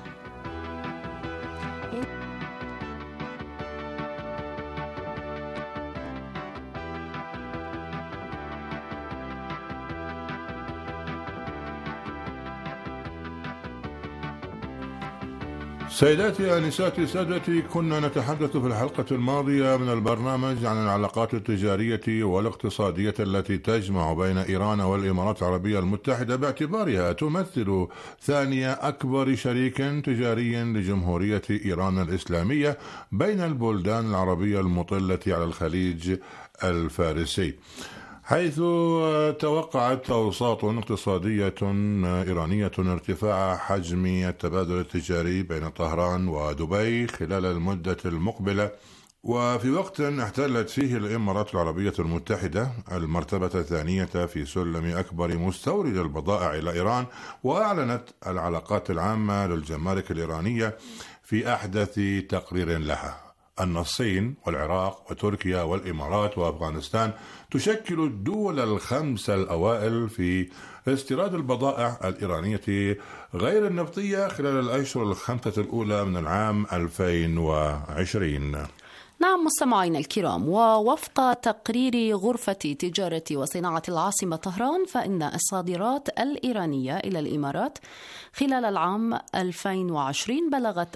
Speaker 14: سيداتي آنساتي سادتي، كنا نتحدث في الحلقة الماضية من البرنامج عن العلاقات التجارية والاقتصادية التي تجمع بين إيران والإمارات العربية المتحدة، باعتبارها تمثل ثاني أكبر شريك تجاري لجمهورية إيران الإسلامية بين البلدان العربية المطلة على الخليج الفارسي، حيث توقعت أوساط اقتصادية إيرانية ارتفاع حجم التبادل التجاري بين طهران ودبي خلال المدة المقبلة، وفي وقت احتلت فيه الإمارات العربية المتحدة المرتبة الثانية في سلم أكبر مستورد البضائع إلى إيران، وأعلنت العلاقات العامة للجمارك الإيرانية في أحدث تقرير لها أن الصين والعراق وتركيا والإمارات وأفغانستان تشكل الدول الخمسة الأوائل في استيراد البضائع الإيرانية غير النفطية خلال الأشهر الخمسة الأولى من العام 2020.
Speaker 13: نعم مستمعينا الكرام، ووفق تقرير غرفة تجارة وصناعة العاصمة طهران، فإن الصادرات الإيرانية إلى الإمارات خلال العام 2020 بلغت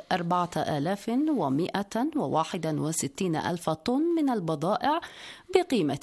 Speaker 13: 4161 ألف طن من البضائع بقيمة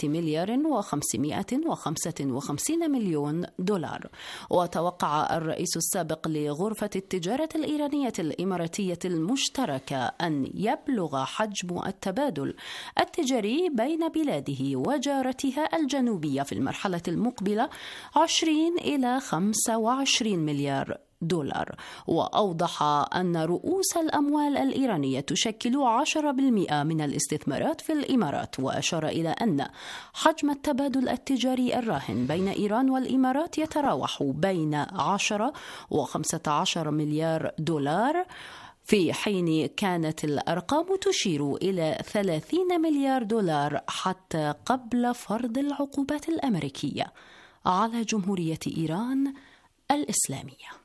Speaker 13: $1,555 مليون. وتوقع الرئيس السابق لغرفة التجارة الإيرانية الإماراتية المشتركة أن يبلغ حجم التبادل التجاري بين بلاده وجارتها الجنوبية في المرحلة المقبلة 20 إلى 25 مليار دولار. وأوضح أن رؤوس الأموال الإيرانية تشكل 10% من الاستثمارات في الإمارات، وأشار إلى أن حجم التبادل التجاري الراهن بين إيران والإمارات يتراوح بين 10 و15 مليار دولار، في حين كانت الأرقام تشير إلى 30 مليار دولار حتى قبل فرض العقوبات الأمريكية على جمهورية إيران الإسلامية.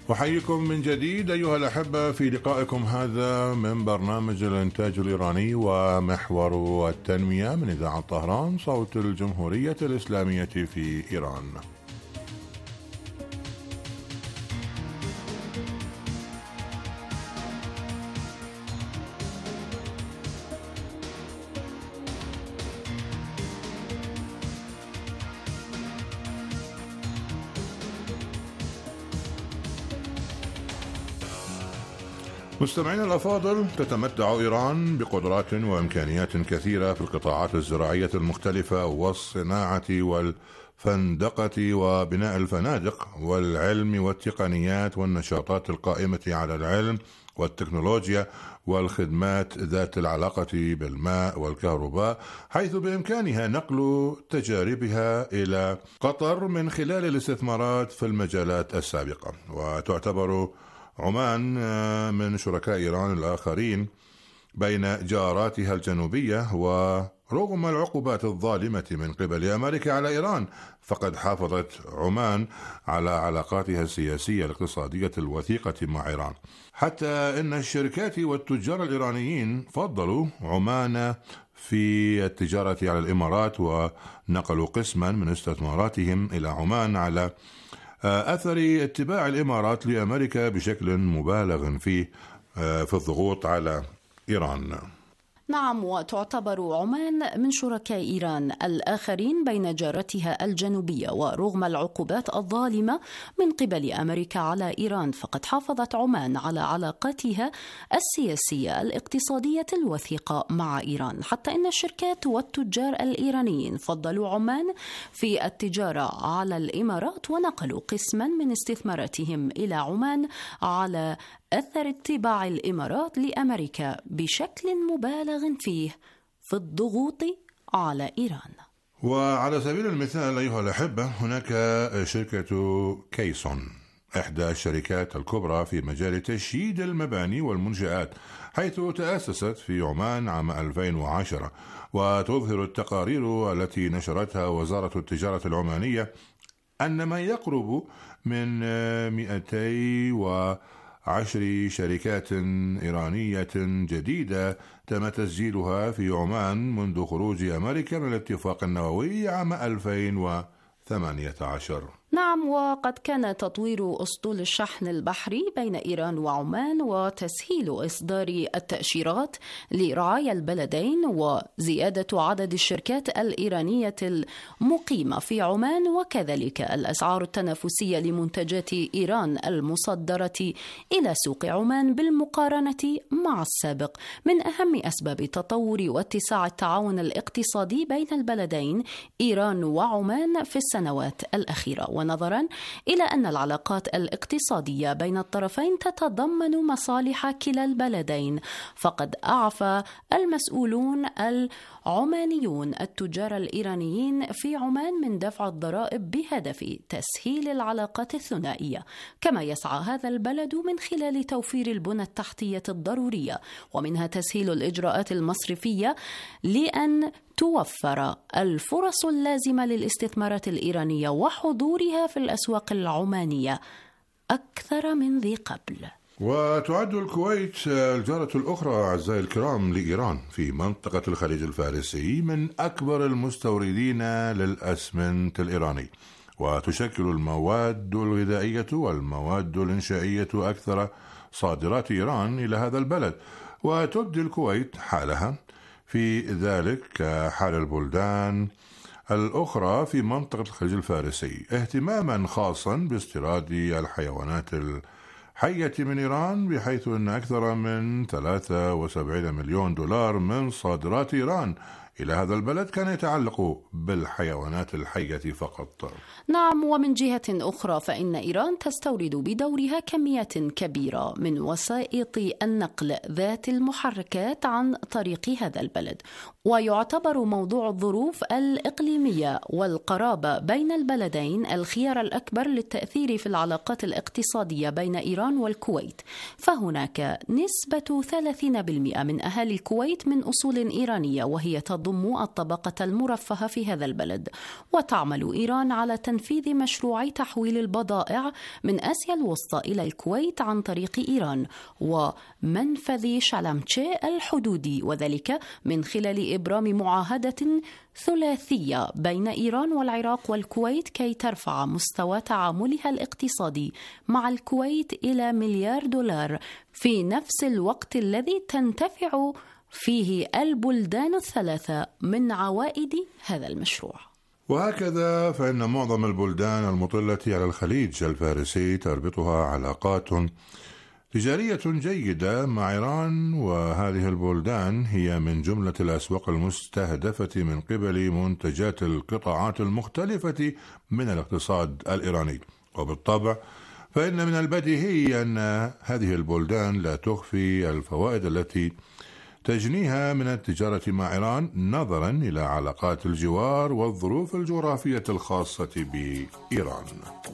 Speaker 14: أحييكم من جديد أيها الأحبة في لقائكم هذا من برنامج الإنتاج الإيراني ومحور التنمية من إذاعة طهران صوت الجمهورية الإسلامية في إيران. مستمعينا الأفاضل، تتمتع إيران بقدرات وإمكانيات كثيرة في القطاعات الزراعية المختلفة والصناعة والفندقة وبناء الفنادق والعلم والتقنيات والنشاطات القائمة على العلم والتكنولوجيا والخدمات ذات العلاقة بالماء والكهرباء، حيث بإمكانها نقل تجاربها إلى قطر من خلال الاستثمارات في المجالات السابقة. وتعتبر عمان من شركاء إيران الآخرين بين جاراتها الجنوبية، ورغم العقوبات الظالمة من قبل أمريكا على إيران فقد حافظت عمان على علاقاتها السياسية الاقتصادية الوثيقة مع إيران، حتى إن الشركات والتجار الإيرانيين فضلوا عمان في التجارة على الإمارات، ونقلوا قسما من استثماراتهم إلى عمان على أثر اتباع الإمارات لأمريكا بشكل مبالغ فيه في الضغوط على إيران.
Speaker 13: نعم، وتعتبر عمان من شركاء إيران الآخرين بين جارتها الجنوبية، ورغم العقوبات الظالمة من قبل أمريكا على إيران فقد حافظت عمان على علاقاتها السياسية الاقتصادية الوثيقة مع إيران، حتى إن الشركات والتجار الإيرانيين فضلوا عمان في التجارة على الإمارات، ونقلوا قسما من استثماراتهم إلى عمان على أثر اتباع الإمارات لأمريكا بشكل مبالغ فيه في الضغوط على إيران.
Speaker 14: وعلى سبيل المثال أيها الأحبة، هناك شركة كيسون، إحدى الشركات الكبرى في مجال تشييد المباني والمنشآت، حيث تأسست في عمان عام 2010. وتظهر التقارير التي نشرتها وزارة التجارة العمانية أن ما يقرب من 210 شركات إيرانية جديدة تم تسجيلها في عمان منذ خروج أمريكا من الاتفاق النووي عام 2018.
Speaker 13: نعم، وقد كان تطوير أسطول الشحن البحري بين إيران وعمان وتسهيل إصدار التأشيرات لرعايا البلدين وزيادة عدد الشركات الإيرانية المقيمة في عمان، وكذلك الأسعار التنافسية لمنتجات إيران المصدرة إلى سوق عمان بالمقارنة مع السابق من أهم أسباب تطور واتساع التعاون الاقتصادي بين البلدين إيران وعمان في السنوات الأخيرة. ونظرا إلى أن العلاقات الاقتصادية بين الطرفين تتضمن مصالح كلا البلدين، فقد أعفى المسؤولون العمانيون التجار الإيرانيين في عمان من دفع الضرائب بهدف تسهيل العلاقات الثنائية، كما يسعى هذا البلد من خلال توفير البنى التحتية الضرورية، ومنها تسهيل الإجراءات المصرفية لأن توفر الفرص اللازمة للاستثمارات الإيرانية وحضورها في الأسواق العمانية أكثر من ذي قبل.
Speaker 14: وتعد الكويت الجارة الأخرى أعزائي الكرام لإيران في منطقة الخليج الفارسي من أكبر المستوردين للأسمنت الإيراني، وتشكل المواد الغذائية والمواد الإنشائية أكثر صادرات إيران إلى هذا البلد، وتبدي الكويت حالها في ذلك كحال البلدان الأخرى في منطقة الخليج الفارسي اهتماما خاصا باستيراد الحيوانات الحية من إيران، بحيث أن أكثر من 73 مليون دولار من صادرات إيران إلى هذا البلد كان يتعلق بالحيوانات الحية فقط.
Speaker 13: نعم، ومن جهة أخرى فإن إيران تستورد بدورها كميات كبيرة من وسائط النقل ذات المحركات عن طريق هذا البلد، ويعتبر موضوع الظروف الإقليمية والقرابة بين البلدين الخيار الأكبر للتأثير في العلاقات الاقتصادية بين إيران والكويت، فهناك نسبة 30% من أهالي الكويت من أصول إيرانية، وهي تضم تضم الطبقة المرفهة في هذا البلد. وتعمل إيران على تنفيذ مشروع تحويل البضائع من آسيا الوسطى إلى الكويت عن طريق إيران ومنفذ شالامتشي الحدودي، وذلك من خلال إبرام معاهدة ثلاثية بين إيران والعراق والكويت كي ترفع مستوى تعاملها الاقتصادي مع الكويت إلى $1,000,000,000 في نفس الوقت الذي تنتفع فيه البلدان الثلاثة من عوائد هذا المشروع.
Speaker 14: وهكذا فإن معظم البلدان المطلة على الخليج الفارسي تربطها علاقات تجارية جيدة مع إيران، وهذه البلدان هي من جملة الأسواق المستهدفة من قبل منتجات القطاعات المختلفة من الاقتصاد الإيراني. وبالطبع فإن من البديهي أن هذه البلدان لا تخفي الفوائد التي تجنيها من التجارة مع إيران نظرا إلى علاقات الجوار والظروف الجغرافية الخاصة بإيران.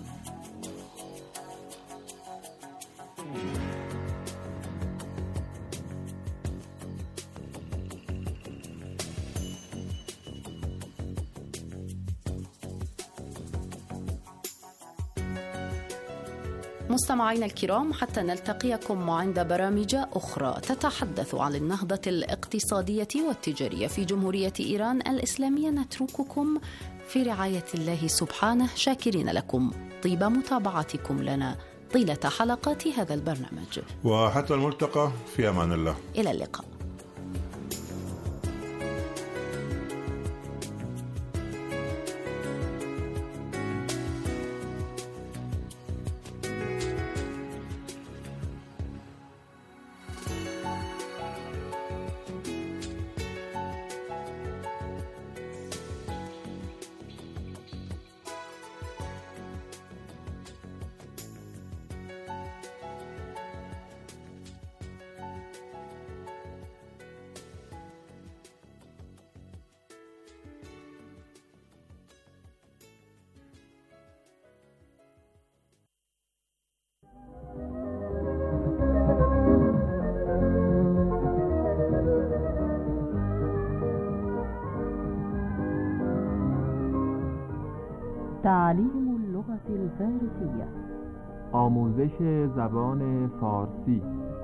Speaker 13: مستمعينا الكرام، حتى نلتقيكم عند برامج أخرى تتحدث عن النهضة الاقتصادية والتجارية في جمهورية إيران الإسلامية، نترككم في رعاية الله سبحانه، شاكرين لكم طيب متابعتكم لنا طيلة حلقات هذا البرنامج.
Speaker 14: وحتى الملتقى، في أمان الله.
Speaker 13: إلى اللقاء.
Speaker 15: تعليم اللغة الفارسية.
Speaker 16: آموزش زبان فارسی.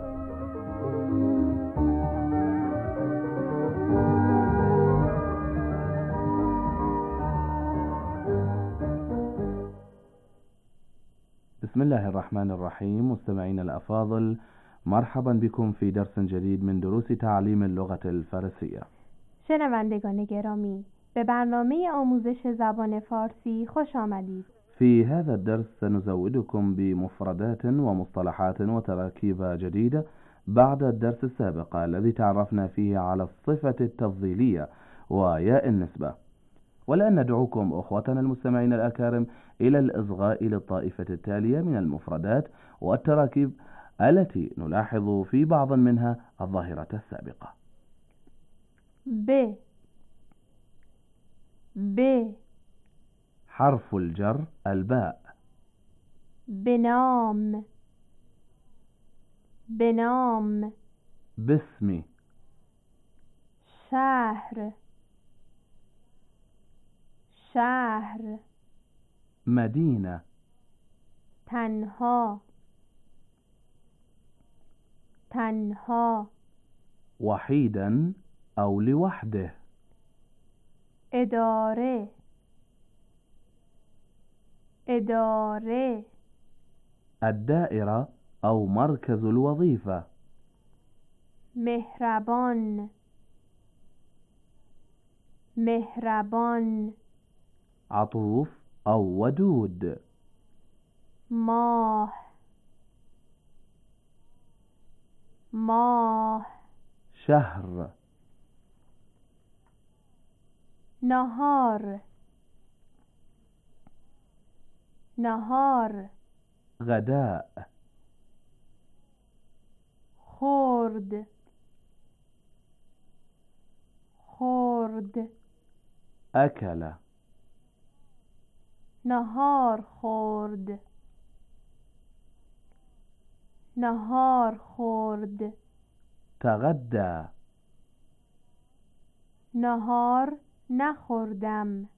Speaker 17: بسم الله الرحمن الرحيم. مستمعين الأفاضل، مرحبا بكم في درس جديد من دروس تعليم اللغة الفارسية.
Speaker 18: شنوندگان گرامی، به برنامه آموزش زبان فارسی خوش آمدید.
Speaker 17: في هذا الدرس سنزودكم بمفردات ومصطلحات وتراكيب جديدة بعد الدرس السابق الذي تعرفنا فيه على الصفة التفضيلية وياء النسبة. ولأن ندعوكم أخوتنا المستمعين الأكارم إلى الإصغاء للطائفة التالية من المفردات والتراكيب التي نلاحظ في بعض منها الظاهرة السابقة.
Speaker 18: ب
Speaker 17: حرف الجر الباء.
Speaker 18: بنام
Speaker 17: باسم.
Speaker 18: شهر
Speaker 17: مدينة.
Speaker 18: تنها
Speaker 17: وحيدا أو لوحده.
Speaker 18: إدارة
Speaker 17: الدائرة أو مركز الوظيفة.
Speaker 18: مهربان
Speaker 17: عطوف أو ودود.
Speaker 18: ماه
Speaker 17: شهر.
Speaker 18: نهار
Speaker 17: غداء.
Speaker 18: خورد
Speaker 17: أكل.
Speaker 18: نهار خورد.
Speaker 17: تغدى.
Speaker 18: نهار نخوردم.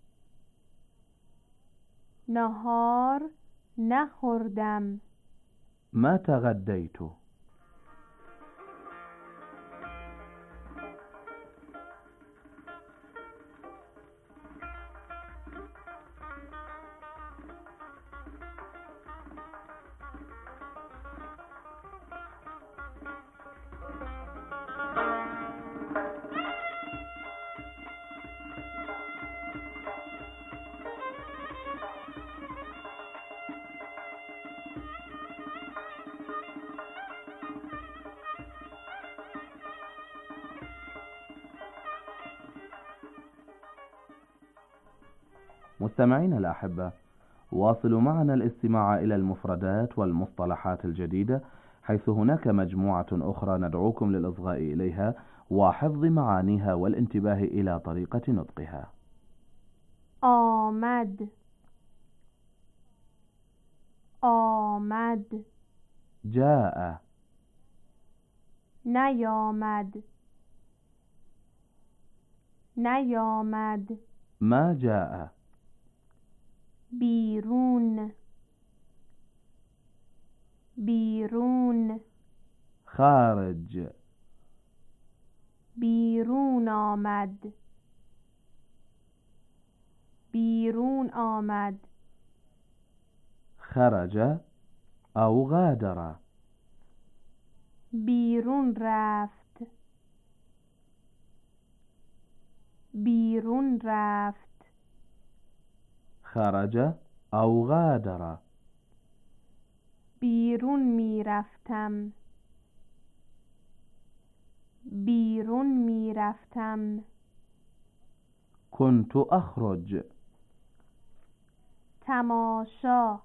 Speaker 18: نهار نخوردم.
Speaker 17: ما تغديت. مستمعينا الأحبة، واصلوا معنا الاستماع إلى المفردات والمصطلحات الجديدة، حيث هناك مجموعة أخرى ندعوكم للإصغاء إليها وحفظ معانيها والانتباه إلى طريقة نطقها.
Speaker 18: آمد. آمد.
Speaker 17: جاء.
Speaker 18: نیامد. نیامد.
Speaker 17: ما جاء.
Speaker 18: بیرون. بیرون.
Speaker 17: خارج.
Speaker 18: بیرون آمد. بیرون آمد.
Speaker 17: خرج أو غادر.
Speaker 18: بیرون رفت. بیرون رفت.
Speaker 17: خرج أو غادر.
Speaker 18: بیرون می رفتم. بیرون می رفتم.
Speaker 17: كنت أخرج.
Speaker 18: تماشا.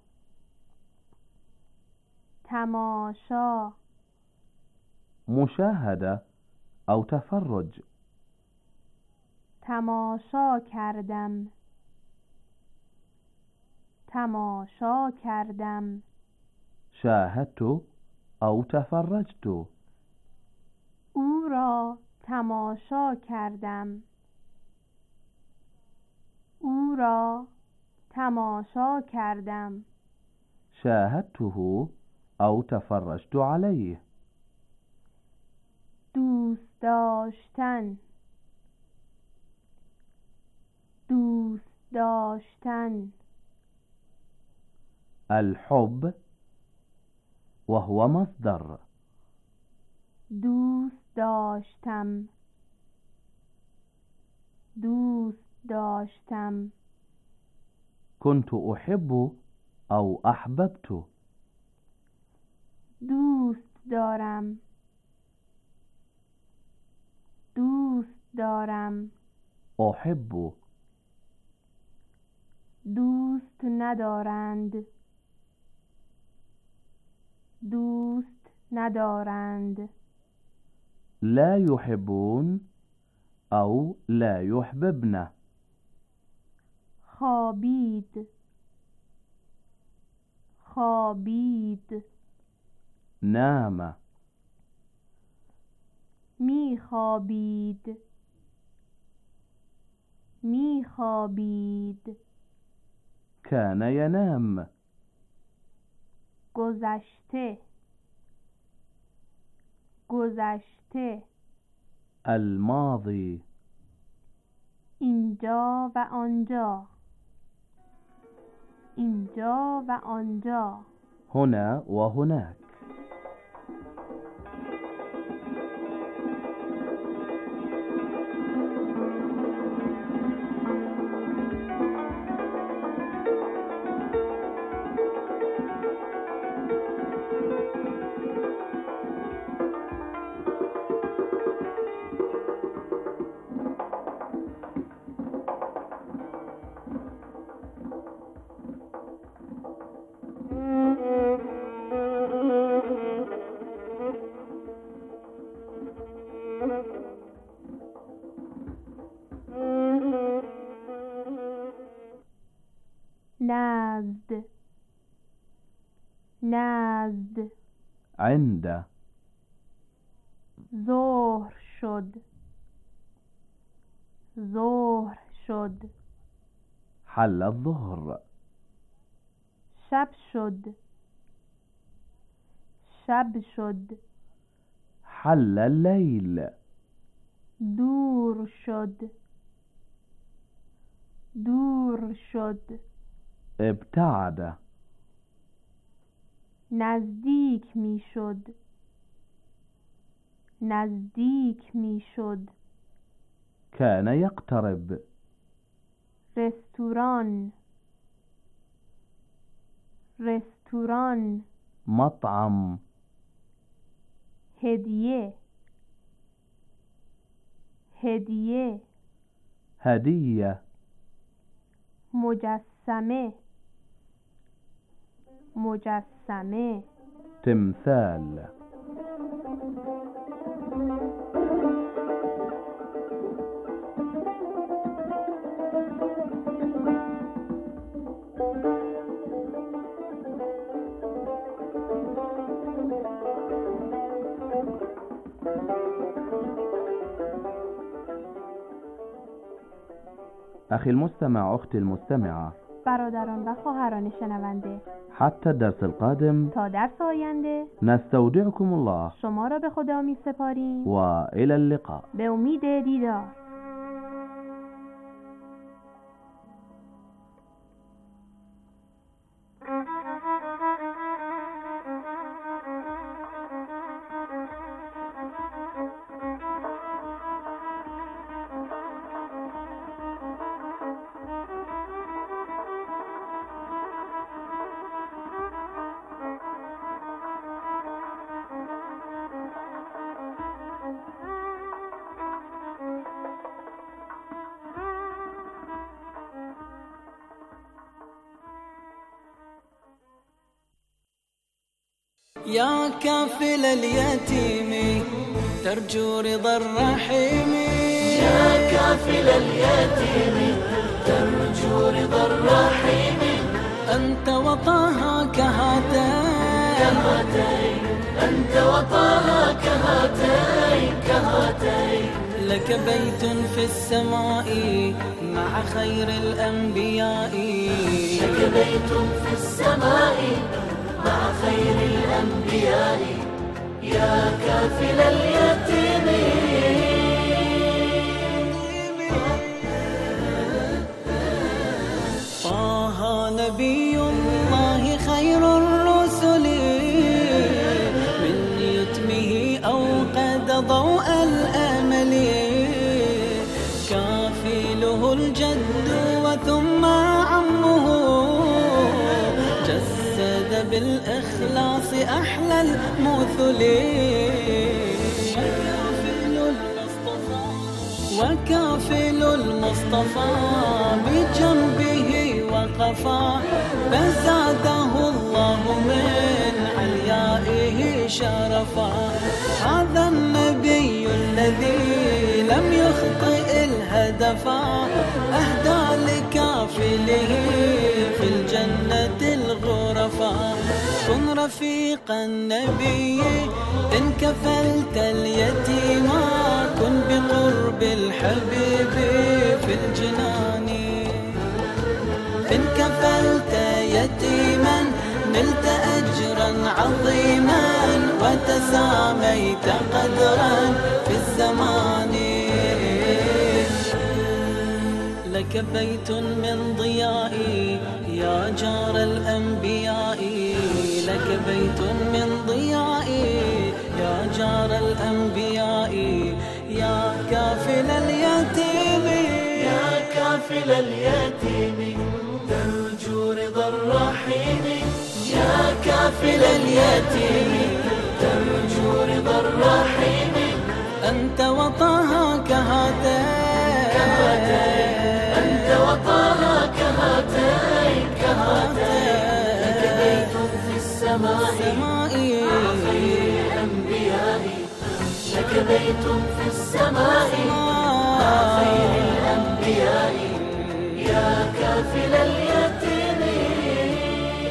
Speaker 18: تماشا.
Speaker 17: مشاهدة أو تفرج.
Speaker 18: تماشا کردم. تماشا کردم.
Speaker 17: شاهدت أو تفرجت.
Speaker 18: او را تماشا کردم. او را تماشا کردم.
Speaker 17: شاهدته أو تفرجت عليه.
Speaker 18: دوست داشتن. دوست داشتن.
Speaker 17: الحب وهو مصدر.
Speaker 18: دوست داشتم. دوست داشتم.
Speaker 17: كنت أحب أو أحببت.
Speaker 18: دوست دارم. دوست دارم.
Speaker 17: أحب.
Speaker 18: دوست ندارند. دوست ندارند.
Speaker 17: لا يحبون أو لا يحببن.
Speaker 18: خوابید. خوابید.
Speaker 17: نام.
Speaker 18: می خوابید. می خوابید.
Speaker 17: كان ينام.
Speaker 18: گذشته. گذشته.
Speaker 17: الماضي.
Speaker 18: اینجا و آنجا. اینجا و آنجا.
Speaker 17: هنا وهناك.
Speaker 18: نزد. نزد.
Speaker 17: عند.
Speaker 18: ظهر شد. ظهر شد.
Speaker 17: حل الظهر.
Speaker 18: شب شد. شب شد.
Speaker 17: حل الليل.
Speaker 18: دور شد. دور شد.
Speaker 17: ابتعد.
Speaker 18: نزدیک می شد. نزدیک می شد.
Speaker 17: كان يقترب.
Speaker 18: رستوران. رستوران.
Speaker 17: مطعم.
Speaker 18: هدیه. هدیه.
Speaker 17: هدية.
Speaker 18: مجسمه. مجسمه.
Speaker 17: تمثال. أخي المستمع، أختي المستمعة،
Speaker 18: برادران و خواهران شنونده،
Speaker 17: حتى الدرس القادم،
Speaker 18: تا درس آینده،
Speaker 17: نستودعكم الله،
Speaker 18: شما را به خدا می سپاریم
Speaker 17: وإلى اللقاء.
Speaker 18: به امید دیدار.
Speaker 11: يا كافل اليتيم ترجو رضا الرحيم، يا كافل اليتيم ترجو رضا الرحيم، أنت وطاها كهاتين، أنت وطاها كهاتين، لك بيت في السماء مع خير الأنبياء، لك بيت في السماء مع خير الأنبياء، يا كافل اليتيم. طه نبي الله خير الرسل، من يتمه أوقد ضوء الأمل، كافله الجد وثم عمه، بالإخلاص أحلى المثل، وكافل المصطفى بجنبه وقفا، فزاده الله من عليائه شرفا، هذا النبي الذي لم يخطئ الهدفا، أهدى لكافله في الجنة الغرفا، كن رفيق النبي إن كفلت اليتيم، كن بقرب الحبيب في الجنان، إن كفلت يتيما نلت أجرا عظيما، وتساميت قدرا في الزمان، لك بيت من ضيائي يا جار الأنبياء، لك بيت من ضيائي يا جار الأنبياء، يا كافل اليتيم، يا كافل اليتيم ترجو رضا الرحيم، يا كافل اليتيم ترجو رضا الرحيم، أنت وطاها كهاتين، أنت وطاها كهاتين، لك بيت في السماء مع خير الأنبياء، لك بيت في السماء مع خير الأنبياء، يا كافل اليتيم.